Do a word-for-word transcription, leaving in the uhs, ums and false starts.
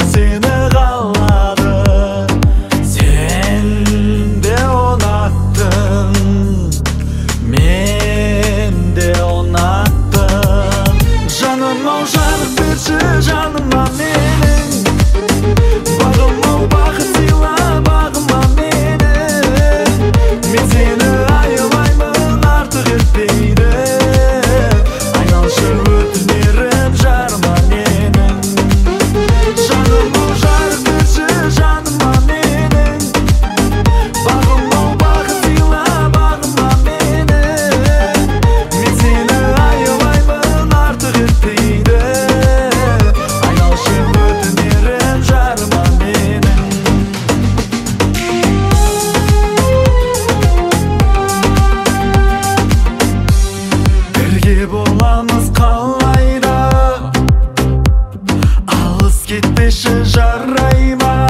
seni қалады. Sen de ұнаттың, мен де ұнаттым. Жаным ау, жарық берші жаныма менің, бағым ау, бақыт сыйла бағыма менің. Мен сені аялаймын, артық етпейді, айналшы өтінерім жарыма менің. Жаным ау, жарық берші жаныма менің, бағым ау, бақыт сыйла бағыма менің. Мен сені аялаймын, артық етпейді, айналшы өтінерім жарыма менің. Бірге боламыз қалайда, алыс кетпеші жарай ма?